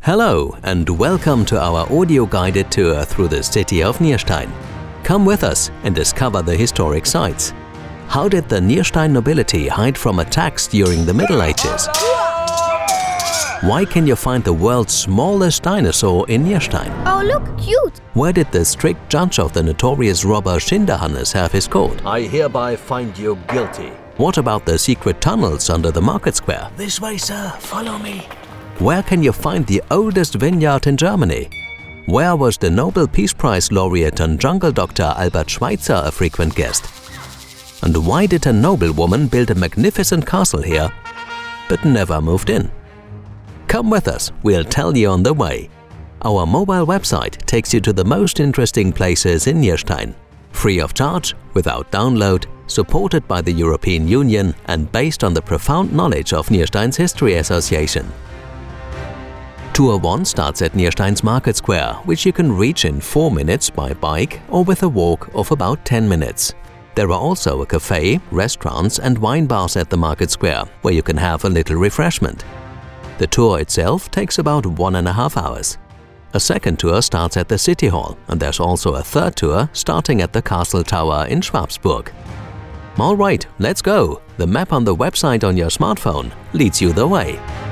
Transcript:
Hello and welcome to our audio-guided tour through the city of Nierstein. Come with us and discover the historic sites. How did the Nierstein nobility hide from attacks during the Middle Ages? Why can you find the world's smallest dinosaur in Nierstein? Oh, look, cute! Where did the strict judge of the notorious robber Schinderhannes have his court? I hereby find you guilty. What about the secret tunnels under the market square? This way, sir. Follow me. Where can you find the oldest vineyard in Germany? Where was the Nobel Peace Prize laureate and jungle doctor Albert Schweitzer a frequent guest? And why did a noblewoman build a magnificent castle here, but never moved in? Come with us, we'll tell you on the way. Our mobile website takes you to the most interesting places in Nierstein. Free of charge, without download, supported by the European Union and based on the profound knowledge of Nierstein's History Association. Tour 1 starts at Nierstein's Market Square, which you can reach in 4 minutes by bike or with a walk of about 10 minutes. There are also a cafe, restaurants and wine bars at the Market Square, where you can have a little refreshment. The tour itself takes about 1.5 hours. A second tour starts at the City Hall, and there's also a third tour starting at the Castle Tower in Schwabsburg. Alright, let's go! The map on the website on your smartphone leads you the way.